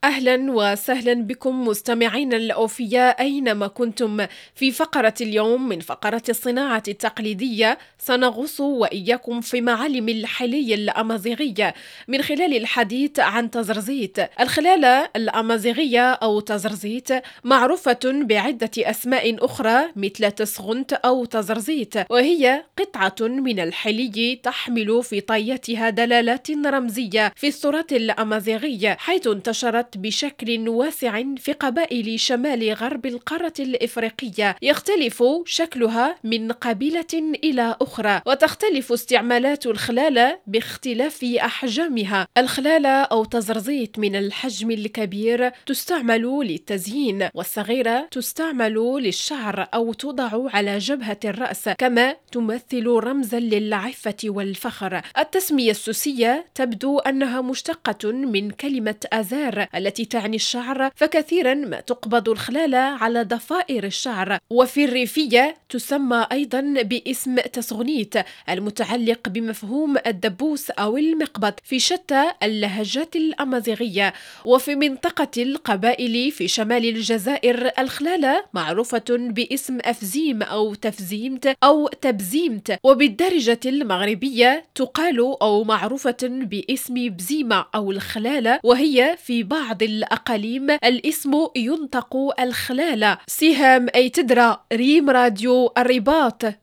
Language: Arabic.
أهلا وسهلا بكم مستمعينا الأوفياء أينما كنتم. في فقرة اليوم من فقرة الصناعة التقليدية سنغوص وإياكم في معالم الحلي الأمازيغية من خلال الحديث عن تزرزيت. الخلالة الأمازيغية أو تزرزيت معروفة بعدة أسماء أخرى مثل تسغنت أو تزرزيت، وهي قطعة من الحلي تحمل في طياتها دلالات رمزية في التراث الأمازيغي، حيث انتشرت بشكل واسع في قبائل شمال غرب القارة الإفريقية. يختلف شكلها من قبيلة إلى أخرى، وتختلف استعمالات الخلالة باختلاف أحجامها. الخلالة أو تزرزيت من الحجم الكبير تستعمل للتزيين، والصغيرة تستعمل للشعر أو توضع على جبهة الرأس، كما تمثل رمزا للعفة والفخر. التسمية السوسية تبدو أنها مشتقة من كلمة أزار التي تعني الشعر، فكثيرا ما تقبض الخلالة على ضفائر الشعر. وفي الريفية تسمى أيضا باسم تسغنيت المتعلق بمفهوم الدبوس أو المقبض في شتى اللهجات الأمازيغية. وفي منطقة القبائل في شمال الجزائر الخلالة معروفة باسم أفزيم أو تفزيمت أو تبزيمت، وبالدارجة المغربية تقال أو معروفة باسم بزيمة أو الخلالة، وهي في بعض الأقاليم الاسم ينطق الخلالة. سهام أي تدرى ريم راديو الرباط.